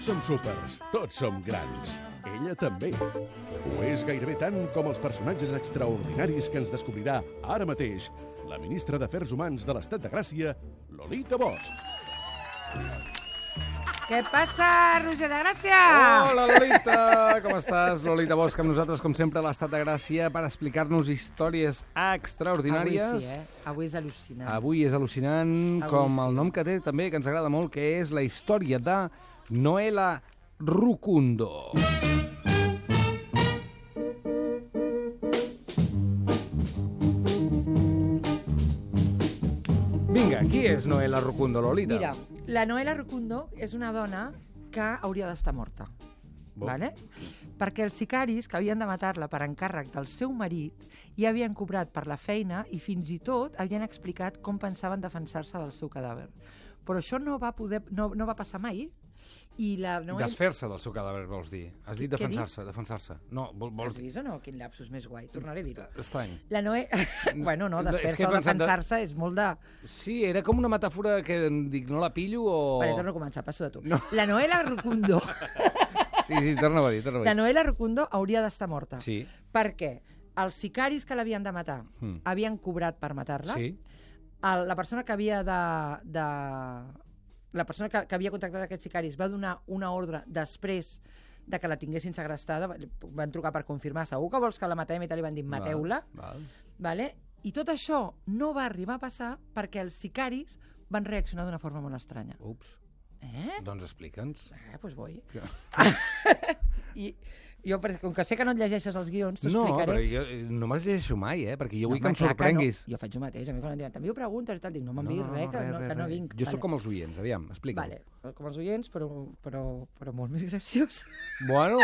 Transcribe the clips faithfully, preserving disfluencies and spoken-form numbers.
som súpers, tots som grans. Ella també. Ho és gairebé tant com els personatges extraordinaris que ens descobrirà ara mateix la ministra d'Afers Humans de l'Estat de Gràcia, Lolita Bosch. Què passa, Roger de Gràcia? Hola, Lolita! Com estàs? Lolita Bosch amb nosaltres, com sempre, a l'Estat de Gràcia per explicar-nos històries extraordinàries. Avui sí, eh? Avui és al·lucinant. Avui és al·lucinant, Avui com sí. el nom que té també, que ens agrada molt, que és la història de Noela Rukundo. Vinga, qui és Noela Rukundo, Lolita? Mira, la Noela Rukundo és una dona que hauria d'estar morta. Bo. Vale? Perquè els sicaris que havien de matar-la per encàrrec del seu marit ja havien cobrat per la feina i fins i tot havien explicat com pensaven defensar-se del seu cadàver. Però això no va, poder, no, no va passar mai. I la Noela... Desfer-se del seu cadàver, vols dir? Has dit Què defensar-se, defensar-se. No, vol, vols Has dir... vist o no? Quin lapsus més guai. Tornaré a dir-ho. Estrany. La Noela... bueno, no, És desfer-se que he o pensat de- defensar-se és molt de... Sí, era com una metàfora que em dic, no la pillo o... Vale, torno a començar, passo de tu. No. La Noela Rukundo... Sí, sí, torna-ho a dir, torna-ho a La dir. Noela Rukundo hauria d'estar morta. Sí. Perquè els sicaris que l'havien de matar Mm. havien cobrat per matar-la. Sí. El, la persona que havia de... de la persona que, que havia contactat aquests sicaris va donar una ordre després de que la tinguessin segrestada. Van trucar per confirmar, segur que vols que la matem i tal, i van dir, mateu-la. Val, val. Vale? I tot això no va arribar a passar perquè els sicaris van reaccionar d'una forma molt estranya. Ups, Eh? doncs explica'ns. Eh, doncs voy. Que- I jo, perquè com que sé que no et llegeixes els guions, t'ho No, explicaré. però jo eh, no me'ls llegeixo mai, eh? Perquè jo vull No, que em home, clar sorprenguis. no. Jo faig el mateix. A mi quan em diuen, t'envio preguntes i tal, dic, no m'enviïs res, que, no, que no vinc. Jo Vale. sóc com els oients, aviam, explica'm. Vale, com els oients, però, però, però molt més graciós. Bueno,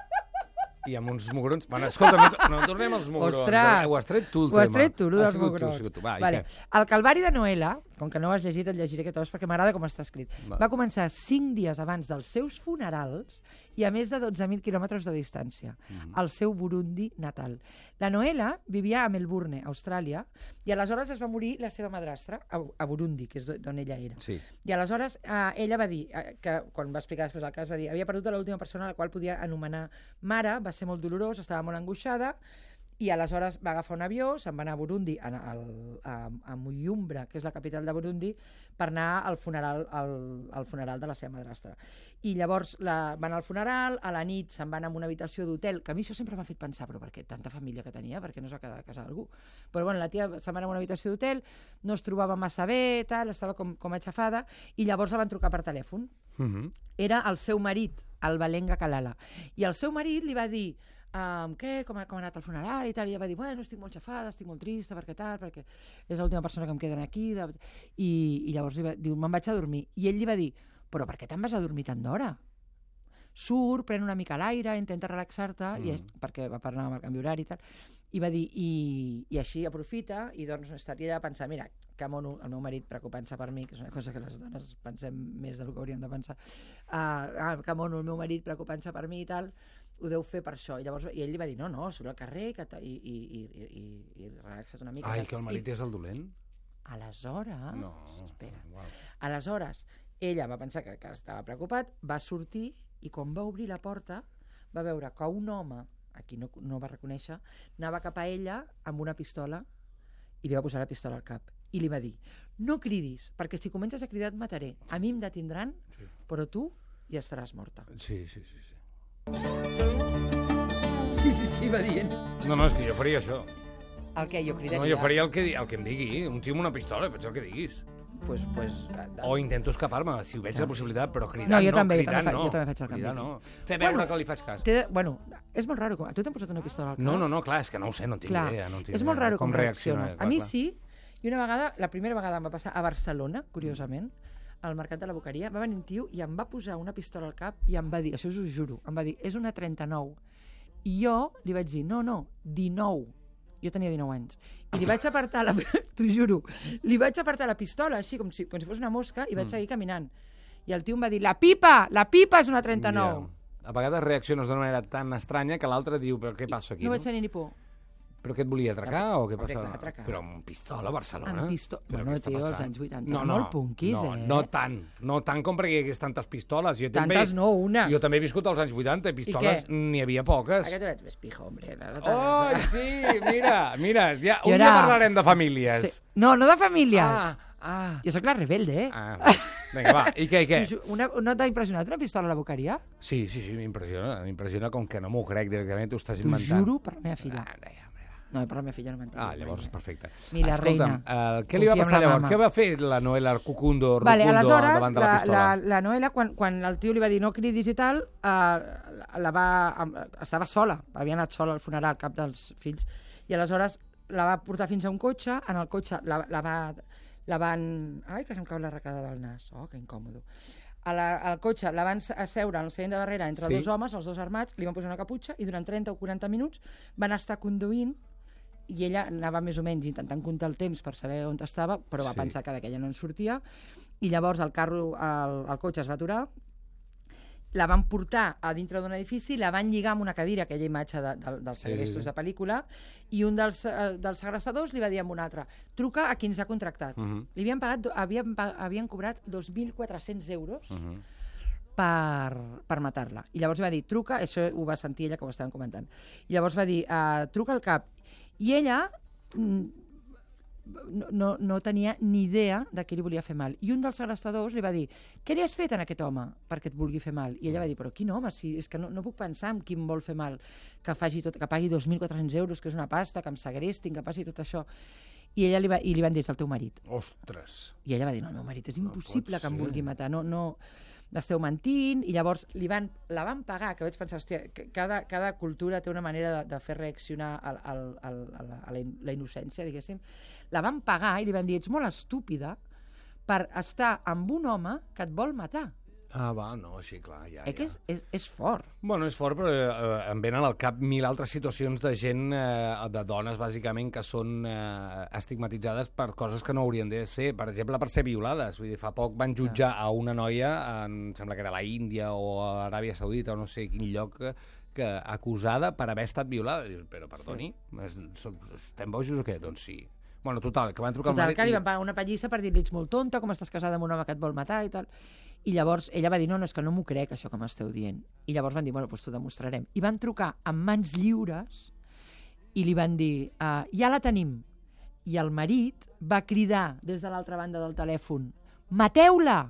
i amb uns mugrons... Bueno, escolta, no, no tornem als mugrons. Ostres! Ho has tret tu, el Ho has tema. tret tu, allò Ha dels sigut tu, mugrons. ha sigut tu. Va, Vale. i què? El calvari de Noela, com que no ho has llegit, et llegiré aquest os perquè m'agrada com està escrit. Va. Va començar cinc dies abans dels seus funerals i a més de dotze mil quilòmetres de distància, Mhm. al seu Burundi natal. La Noela vivia a Melbourne, Austràlia, i aleshores es va morir la seva madrastra a, a Burundi, que és do- d'on ella era. Sí. I aleshores eh, ella va dir, eh, que quan va explicar després el cas, va dir havia perdut a l'última persona a la qual podia anomenar mare, va ser molt dolorós, estava molt angoixada, i aleshores va agafar un avió, se'n va anar a Burundi, a, a, a, a Muyumbra, que és la capital de Burundi, per anar al funeral, al, al funeral de la seva madrastra. I llavors la, van al funeral, a la nit se'n van a una habitació d'hotel, que a mi això sempre m'ha fet pensar, però per què tanta família que tenia, per què no es va quedar a casa d'algú? Però bueno, la tia se'n va anar a una habitació d'hotel, no es trobava massa bé, tal, estava com, com aixafada, i llavors la van trucar per telèfon. Mhm. Era el seu marit, el Balenga Kalala. I el seu marit li va dir, um, què, com ha, com ha anat el funeral i tal, i ella va dir, bueno, estic molt xafada, estic molt trista, perquè tal, perquè és l'última persona que em queden aquí, de... I, i llavors li va, diu, me'n vaig a dormir. I ell li va dir, però per què te'n vas a dormir tant d'hora? Surt, pren una mica l'aire, intenta relaxar-te, mm. i, perquè va parlar amb el canvi horari i tal, i va dir, i, i així aprofita, i doncs estaria de pensar, mira, que mono, el meu marit preocupant-se per mi, que és una cosa que les dones pensem més del que hauríem de pensar, uh, ah, que mono, el meu marit preocupant-se per mi i tal, ho deu fer per això. I llavors i ell li va dir, no, no, surt al carrer que i, i, i, i, i relaxa't una mica. Ai, que el marit és el dolent? Aleshores, No. espera, Uau. aleshores, ella va pensar que, que estava preocupat, va sortir i quan va obrir la porta va veure que un home, a qui no, no va reconèixer, anava cap a ella amb una pistola i li va posar la pistola al cap. I li va dir, no cridis, perquè si comences a cridar et mataré. A mi em detindran, Sí. però tu ja estaràs morta. Sí, sí, sí, sí. Sí, sí, sí, va dient. No, no, és que jo faria això. El què? Jo cridaria? No, jo faria el que, di- el que em digui. Un tio amb una pistola, faig el que diguis. Pues, pues, O intento escapar-me, si ho veig la possibilitat, però cridant No, no, jo també, jo cridant també fa- no. jo també faig el que em Cridant digui. no. Fer veure Bueno, que li faig cas. Té, bueno, és molt raro. Com... A tu t'han posat una pistola al cap? No, no, no, clar, és que no ho sé, no en tinc Clar, idea. No en tinc és molt idea. raro com, reacciones. clar, A mi clar. sí, i una vegada, la primera vegada em va passar a Barcelona, curiosament, al Mercat de la Boqueria, va venir un tio i em va posar una pistola al cap i em va dir, això us ho juro, em va dir, és una trenta-nou. I jo li vaig dir, no, no, dinou. Jo tenia dinou anys. I li vaig apartar, la... t'ho juro, li vaig apartar la pistola, així, com si, com si fos una mosca, i vaig Mm. seguir caminant. I el tio em va dir, la pipa, la pipa és una trenta-nou. Ja. A vegades reacciones d'una manera tan estranya que l'altre diu, però què passa aquí? No vaig tenir ni por. Però què et volia atracar o què Perquè, passava? clar, atracar. Però amb pistola a Barcelona? Amb pistola. Però Bueno, què està tio, als passant? anys vuitanta. No, no, molt punquis, no, eh? no tant. No tant com perquè hi hagués tantes pistoles. Jo també, Tantes no, una. Jo també he viscut als anys vuitanta i pistoles n'hi havia poques. Aquest tu ets més pijo, hombre. Oh, sí, mira, mira. Ja, un era... dia parlarem de famílies. Sí. No, no de famílies. Ah, ah. Jo sóc la rebelde, eh? Ah, vinga, va. I què, i què? Una, no t'ha impressionat una pistola a la boqueria? Sí, sí, sí, m'impressiona. M'impressiona com que no m'ho crec directament, t'ho estàs T'ho inventant. juro per la meva filla. Ah, ja, No, per la meva filla no m'entenc. Ah, llavors, perfecte. Ni la Escolta'm, reina. Uh, què li va Confia en passar la llavors? mama. Què va fer la Noela Arcucundo, Rucundo, Vale, aleshores, davant de la la, pistola? la, la Noela, quan, quan el tio li va dir no cridis i tal, eh, la va, estava sola, havia anat sola al funeral, cap dels fills, i aleshores la va portar fins a un cotxe, en el cotxe la, la, va, la van... Ai, que se'm cau l'arracada del nas. Oh, que incòmodo. A la, al cotxe la van asseure en el seient de darrere entre Sí. dos homes, els dos armats, li van posar una caputxa i durant trenta o quaranta minuts van estar conduint i ella anava més o menys intentant comptar el temps per saber on estava, però va Sí. pensar que d'aquella no en sortia, i llavors el carro, el, el cotxe es va aturar, la van portar a dintre d'un edifici, la van lligar amb una cadira, aquella imatge de, de, dels segrestos Sí, sí, sí. de pel·lícula, i un dels, eh, dels segrestadors li va dir a un altre, truca a qui ens ha contractat. Uh -huh. Li havien, pagat, do- havien, pa- havien cobrat dos mil quatre-cents euros Uh -huh. per, per matar-la. I llavors va dir, truca, això ho va sentir ella, que ho estàvem comentant, i llavors va dir, uh, truca al cap. I ella mm, no, no, no tenia ni idea de qui li volia fer mal. I un dels segrestadors li va dir, què li has fet a aquest home perquè et vulgui fer mal? I ella va dir, però quin home? Si és que no, no puc pensar en qui em vol fer mal, que, faci tot, que pagui dos mil quatre-cents euros, que és una pasta, que em segrestin, que passi tot això. I ella li, va, i li van dir, és el teu marit. Ostres. I ella va dir, no, el meu marit és impossible pot que em ser. vulgui matar, no, no, esteu mentint, i llavors li van, la van pagar, que vaig pensar, hòstia, que cada, cada cultura té una manera de, de fer reaccionar al, al, al, a, la, a la in- la innocència, diguéssim. La van pagar i li van dir, ets molt estúpida per estar amb un home que et vol matar. Ah, va, no, sí, clar, ja, Eh que ja. és, és, és fort. Bueno, és fort, però eh, em venen al cap mil altres situacions de gent, eh, de dones, bàsicament, que són eh, estigmatitzades per coses que no haurien de ser. Per exemple, per ser violades. Vull dir, fa poc van jutjar a una noia, en, sembla que era a la Índia o a l'Aràbia Saudita o no sé quin lloc, que, que acusada per haver estat violada. Dius, però, perdoni, sí. som, estem bojos o què? Doncs sí. Bueno, total, que van trucar Total, al que marit... li van pagar una pallissa per dir-li, ets molt tonta, com estàs casada amb un home que et vol matar i tal. I llavors ella va dir, no, no, és que no m'ho crec, això que m'esteu dient. I llavors van dir, bueno, doncs t'ho demostrarem. I van trucar amb mans lliures i li van dir, uh, ja la tenim. I el marit va cridar des de l'altra banda del telèfon, mateu-la!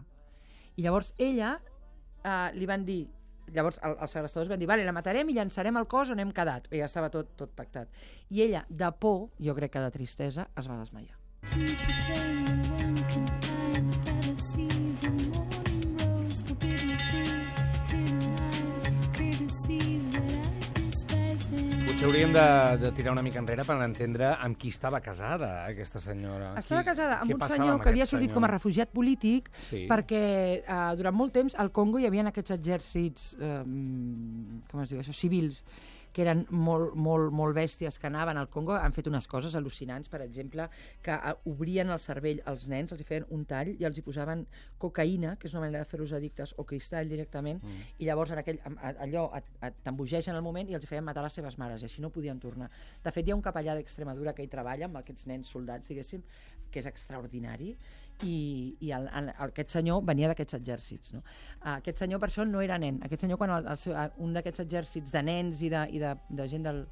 I llavors ella uh, li van dir, llavors el, els segrestadors van dir, vale, la matarem i llançarem el cos on hem quedat. I ja estava tot, tot pactat. I ella, de por, jo crec que de tristesa, es va desmaiar. To pretend that one can find fantasies and morning rose forbidden fruit, hidden eyes, courtesies that I despise. Potser hauríem de, de tirar una mica enrere per entendre amb qui estava casada, aquesta senyora. Estava Qui- casada amb què un passava senyor amb que havia aquest sortit senyor? com a refugiat polític Sí. perquè uh, durant molt temps al Congo hi havia aquests exèrcits uh, com es diu això, civils que eren molt, molt, molt bèsties que anaven al Congo, han fet unes coses al·lucinants, per exemple, que uh, obrien el cervell als nens, els hi feien un tall i els hi posaven cocaïna, que és una manera de fer-los addictes, o cristall directament, mm. i llavors en aquell, a- allò et, et t'embogeixen al moment i els hi feien matar les seves mares, i així no podien tornar. De fet, hi ha un capellà d'Extremadura que hi treballa amb aquests nens soldats, diguéssim, que és extraordinari, i, i el, el, aquest senyor venia d'aquests exèrcits. No? Aquest senyor, per això, no era nen. Aquest senyor, quan el, el seu, un d'aquests exèrcits de nens i de, i de, de gent del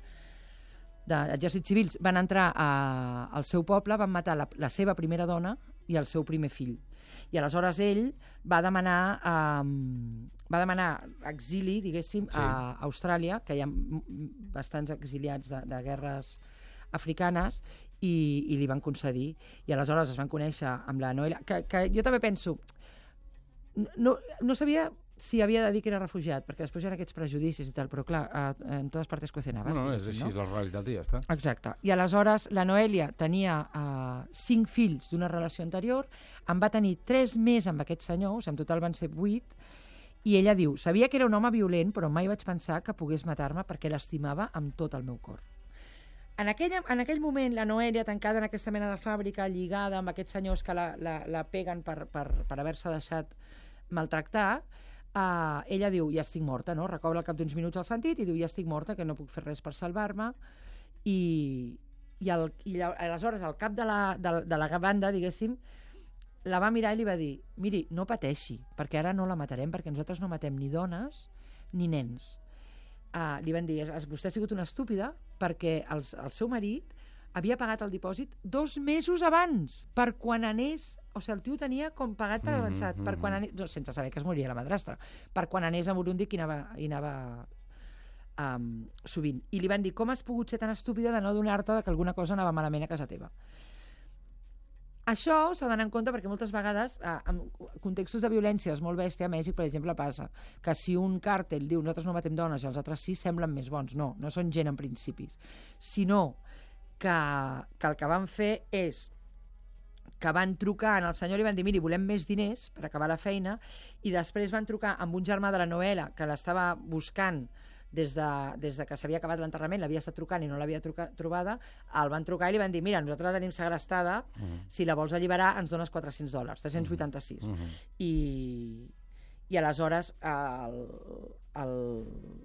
d'exèrcits civils van entrar a, al seu poble, van matar la, la seva primera dona i el seu primer fill. I aleshores ell va demanar um, va demanar exili, diguéssim, Sí. a Austràlia, que hi ha m- m- bastants exiliats de, de guerres africanes, i, i li van concedir. I aleshores es van conèixer amb la Noelia, que, que jo també penso, no, no sabia si havia de dir que era refugiat, perquè després hi ha aquests prejudicis i tal, però clar, eh, en totes partes cocinava. No, no, és així, és la realitat i ja està. Exacte. I aleshores la Noelia tenia uh, cinc fills d'una relació anterior, en va tenir tres més amb aquest senyor, o sigui, en total van ser vuit, i ella diu, sabia que era un home violent, però mai vaig pensar que pogués matar-me perquè l'estimava amb tot el meu cor. En aquell, en aquell moment, la Noelia, tancada en aquesta mena de fàbrica, lligada amb aquests senyors que la, la, la peguen per, per, per haver-se deixat maltractar, uh, ella diu, ja estic morta, no? Recobra al cap d'uns minuts el sentit i diu, ja estic morta, que no puc fer res per salvar-me, I, i, el, i lla- aleshores el cap de la, de, de la banda, diguéssim, la va mirar i li va dir, miri, no pateixi, perquè ara no la matarem, perquè nosaltres no matem ni dones ni nens. Uh, li van dir, "Es- es- vostè ha sigut una estúpida perquè el, el seu marit havia pagat el dipòsit dos mesos abans, per quan anés, o sigui, el tio tenia com pagat per Mhm, avançat, per quan anés, no, sense saber que es moria la madrastra, per quan anés a Burundi que hi anava, hi anava um, sovint. I li van dir, com has pogut ser tan estúpida de no donar-te de que alguna cosa anava malament a casa teva? Això s'ha d'anar en compte perquè moltes vegades, eh, en contextos de violències molt bèstia, a Mèxic, per exemple, passa que si un càrtel diu nosaltres no matem dones i els altres sí, semblen més bons. No, no són gent en principis. Sinó que, que el que van fer és que van trucar al senyor i li van dir, miri, volem més diners per acabar la feina, i després van trucar amb un germà de la Noela que l'estava buscant des de, des de que s'havia acabat l'enterrament, l'havia estat trucant i no l'havia truca, trobada, el van trucar i li van dir, mira, nosaltres la tenim segrestada, Mhm. si la vols alliberar ens dones quatre-cents dòlars, tres-cents vuitanta-sis. Mhm. I, i aleshores el, el...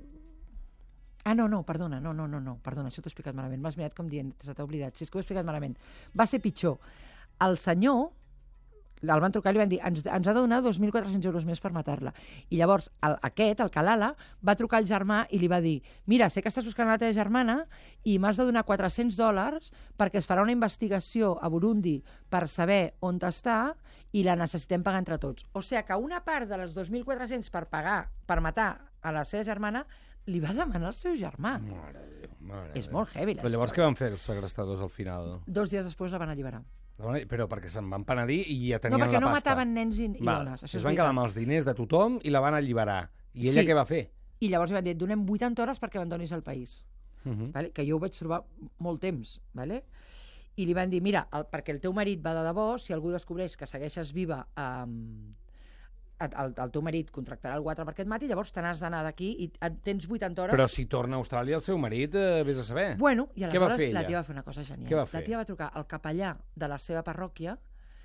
Ah, no, no, perdona, no, no, no, no, perdona, això t'ho he explicat malament, m'has mirat com dient, se t'ha oblidat, si és que ho he explicat malament. Va ser pitjor. El senyor, el van trucar i li van dir, ens, ens ha de donar dos mil quatre-cents euros més per matar-la. I llavors el, aquest, el Kalala, va trucar al germà i li va dir, mira, sé que estàs buscant la teva germana i m'has de donar quatre-cents dòlars perquè es farà una investigació a Burundi per saber on està i la necessitem pagar entre tots. O sigui que una part de les dos mil quatre-cents per pagar, per matar a la seva germana, li va demanar el seu germà. Mare de Déu, mare de És Déu. molt heavy, la Però llavors què història. van fer els segrestadors al final? Dos dies després la van alliberar. La van- Però perquè se'n van penedir i ja No, tenien perquè la no pasta. mataven nens i, i Val. dones. Això Es és van quedar veritat. amb els diners de tothom i la van alliberar. I ella Sí. què va fer? I llavors li van dir, et donem vuitanta hores perquè abandonis el país. Uh -huh. Vale? Que jo ho vaig trobar molt temps. Vale? I li van dir, mira, el, perquè el teu marit va de debò, si algú descobreix que segueixes viva, um, el, el teu marit contractarà el guatre perquè et mati, llavors te n'has d'anar d'aquí i et, tens vuitanta hores. Però si torna a Austràlia el seu marit, eh, vés a saber. Bueno, i Què va aleshores fer la ella? tia va fer una cosa genial. Què va fer? La tia va trucar al capellà de la seva parròquia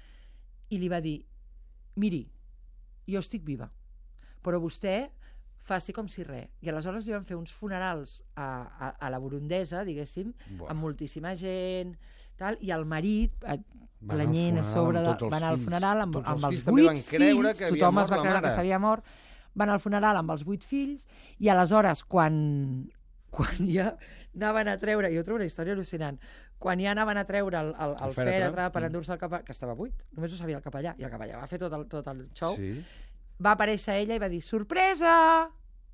i li va dir, miri, jo estic viva, però vostè faci com si res. I aleshores li van fer uns funerals a, a, a la burundesa, diguéssim, Buah. amb moltíssima gent, tal, i el marit, eh, Van al planyent a funeral sobre amb de... tots els Van al fills. funeral amb, Tots amb els els fills també vuit van creure fills, que havia tothom mort es va la creure mare. que s'havia mort, van al funeral amb els vuit fills, i aleshores, quan, quan ja anaven a treure, jo trobo una història al·lucinant, quan ja anaven a treure el, el, el, El fèretre, fèretre per mm. endur-se el capellà, que estava buit, només ho sabia el capellà, i el capellà va fer tot el, tot el show, Sí. va aparèixer ella i va dir, sorpresa!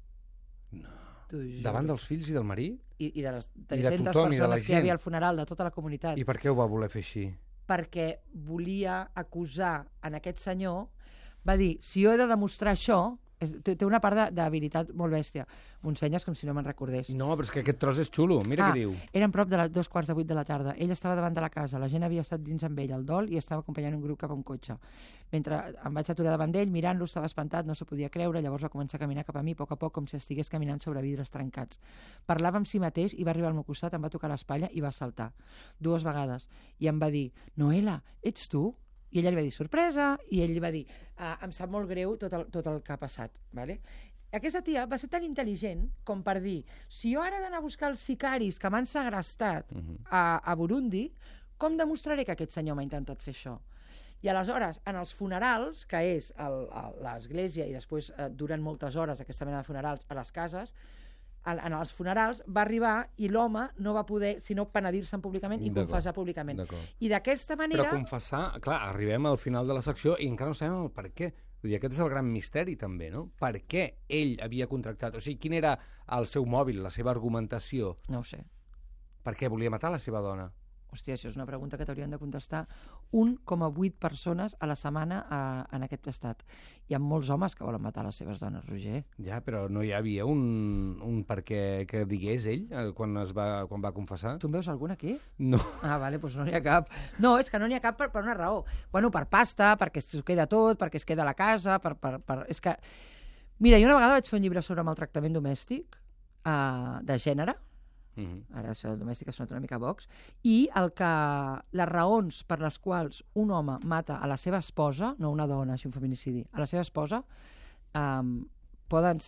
No. T'ho juro. Davant dels fills i del marit? I, i de les I de tres-centes tothom, i de la persones que hi gent. havia al funeral, de tota la comunitat. I per què ho va voler fer així? Perquè volia acusar en aquest senyor, va dir, si jo he de demostrar això, és, té, té una part de- d'habilitat molt bèstia. M'ho ensenyes com si no me'n recordés. No, però és que aquest tros és xulo. Mira Ah, què diu. Eren prop de les dos quarts de vuit de la tarda. Ell estava davant de la casa, la gent havia estat dins amb ell al dol i estava acompanyant un grup cap a un cotxe. Mentre em vaig aturar davant d'ell, mirant-lo, estava espantat, no s'ho podia creure, llavors va començar a caminar cap a mi, a poc a poc, com si estigués caminant sobre vidres trencats. Parlava amb si mateix i va arribar al meu costat, em va tocar l'espatlla i va saltar. Dues vegades. I em va dir, Noela, ets tu? I ella li va dir, sorpresa, i ell li va dir, ah, em sap molt greu tot el, tot el que ha passat. Vale? Aquesta tia va ser tan intel·ligent com per dir, si jo ara he d'anar a buscar els sicaris que m'han segrestat Mhm. a, a Burundi, com demostraré que aquest senyor m'ha intentat fer això? I aleshores, en els funerals, que és el- el- l'església, i després eh, duren moltes hores aquesta mena de funerals a les cases, en, en els funerals va arribar i l'home no va poder, sinó penedir-se'n públicament i D'acord, confessar públicament. D'acord. I d'aquesta manera... Però confessar, clar, arribem al final de la secció i encara no sabem el per què. Vull dir, aquest és el gran misteri, també, no? Per què ell havia contractat? O sigui, quin era el seu mòbil, la seva argumentació? No ho sé. Per què volia matar la seva dona? Hòstia, això és una pregunta que t'haurien de contestar un coma vuit persones a la setmana a, en aquest estat. Hi ha molts homes que volen matar les seves dones, Roger. Ja, però no hi havia un, un per què que digués ell eh, quan, es va, quan va confessar? Tu en veus algun aquí? No. Ah, vale, doncs no n'hi ha cap. No, és que no n'hi ha cap per, per una raó. Bueno, per pasta, perquè s'ho queda tot, perquè es queda a la casa, per, per, per... És que... Mira, jo una vegada vaig fer un llibre sobre maltractament domèstic, uh, de gènere, Mhm. ara això de domèstic ha sonat una mica box, i el que, les raons per les quals un home mata a la seva esposa, no una dona, així un feminicidi, a la seva esposa, um, poden ser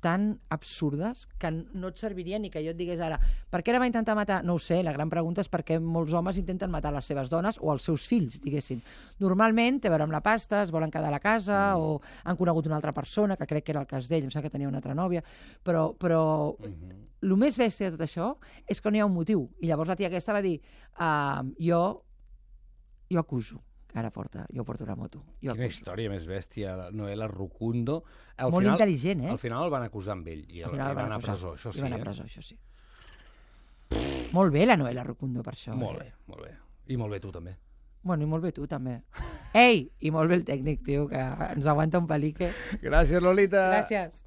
tan absurdes que no et serviria ni que jo et digués ara per què la va intentar matar? No ho sé, la gran pregunta és per què molts homes intenten matar les seves dones o els seus fills, diguéssim. Normalment té a veure amb la pasta, es volen quedar a la casa mm. o han conegut una altra persona, que crec que era el cas d'ell, em sembla que tenia una altra nòvia, però, però mm-hmm. el més bèstia de tot això és que no hi ha un motiu. I llavors la tia aquesta va dir uh, jo, jo acuso. Ara porta, jo porto una moto. Jo Quina acuso. història més bèstia, Noel Rukundo. Al Molt final, intel·ligent, eh? Al final el van acusar amb ell i, el, Al final i el va van anar a acusar. presó, això I sí. va anar a eh? presó, això sí. Molt bé la Noela Rukundo per això. Molt eh? bé, molt bé. I molt bé tu també. Bueno, i molt bé tu també. Ei, i molt bé el tècnic, tio, que ens aguanta un pelique. Gràcies, Lolita. Gràcies.